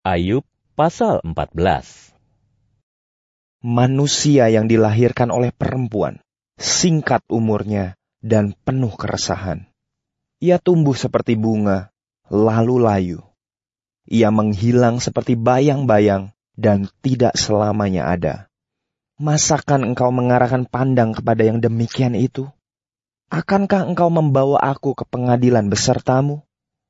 Ayub pasal 14. Manusia yang dilahirkan oleh perempuan, singkat umurnya dan penuh keresahan. Ia tumbuh seperti bunga, lalu layu. Ia menghilang seperti bayang-bayang dan tidak selamanya ada. Masakan engkau mengarahkan pandang kepada yang demikian itu? Akankah engkau membawa aku ke pengadilan besertamu?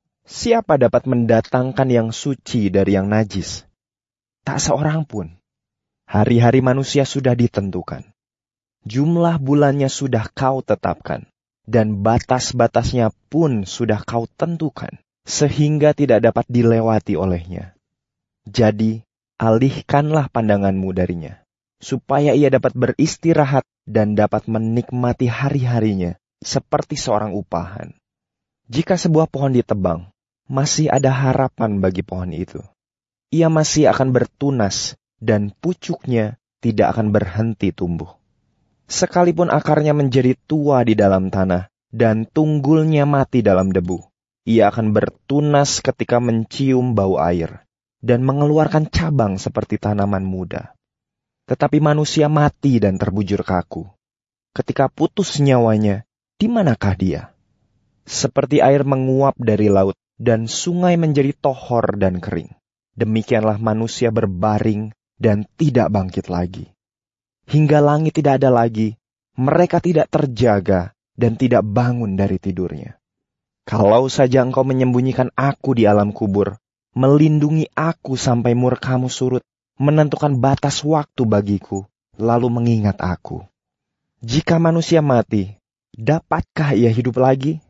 Siapa dapat mendatangkan yang suci dari yang najis? Tak seorang pun. Hari-hari manusia sudah ditentukan. Jumlah bulannya sudah kau tetapkan, dan batas-batasnya pun sudah kau tentukan, sehingga tidak dapat dilewati olehnya. Jadi, alihkanlah pandanganmu darinya, supaya ia dapat beristirahat dan dapat menikmati hari-harinya seperti seorang upahan. Jika sebuah pohon ditebang, masih ada harapan bagi pohon itu. Ia masih akan bertunas, dan pucuknya tidak akan berhenti tumbuh. Sekalipun akarnya menjadi tua di dalam tanah, dan tunggulnya mati dalam debu, ia akan bertunas ketika mencium bau air, dan mengeluarkan cabang seperti tanaman muda. Tetapi manusia mati dan terbujur kaku. Ketika putus nyawanya, di manakah dia? Seperti air menguap dari laut, dan sungai menjadi tohor dan kering. Demikianlah manusia berbaring dan tidak bangkit lagi. Hingga langit tidak ada lagi, mereka tidak terjaga dan tidak bangun dari tidurnya. Kalau saja engkau menyembunyikan aku di alam kubur, melindungi aku sampai murkamu surut, menentukan batas waktu bagiku, lalu mengingat aku. Jika manusia mati, dapatkah ia hidup lagi?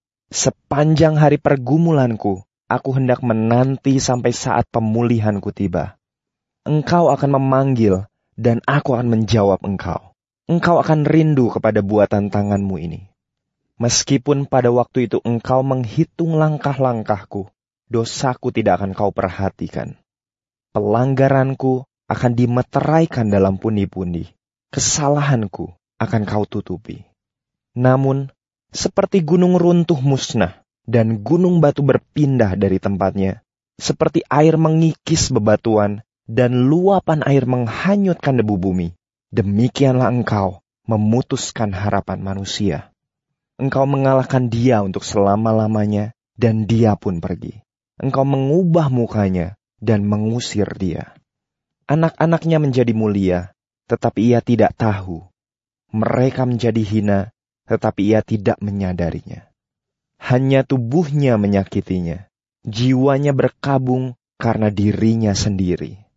Sepanjang hari pergumulanku, aku hendak menanti sampai saat pemulihanku tiba. Engkau akan memanggil, dan aku akan menjawab engkau. Engkau akan rindu kepada buatan tanganmu ini. Meskipun pada waktu itu engkau menghitung langkah-langkahku, dosaku tidak akan kau perhatikan. Pelanggaranku akan dimeteraikan dalam pundi-pundi. Kesalahanku akan kau tutupi. Namun, seperti gunung runtuh musnah, dan gunung batu berpindah dari tempatnya, seperti air mengikis bebatuan, dan luapan air menghanyutkan debu bumi, demikianlah engkau memutuskan harapan manusia. Engkau mengalahkan dia untuk selama-lamanya, dan dia pun pergi. Engkau mengubah mukanya, dan mengusir dia. Anak-anaknya menjadi mulia, tetapi ia tidak tahu. Mereka menjadi hina, tetapi ia tidak menyadarinya. Hanya tubuhnya menyakitinya, jiwanya berkabung karena dirinya sendiri.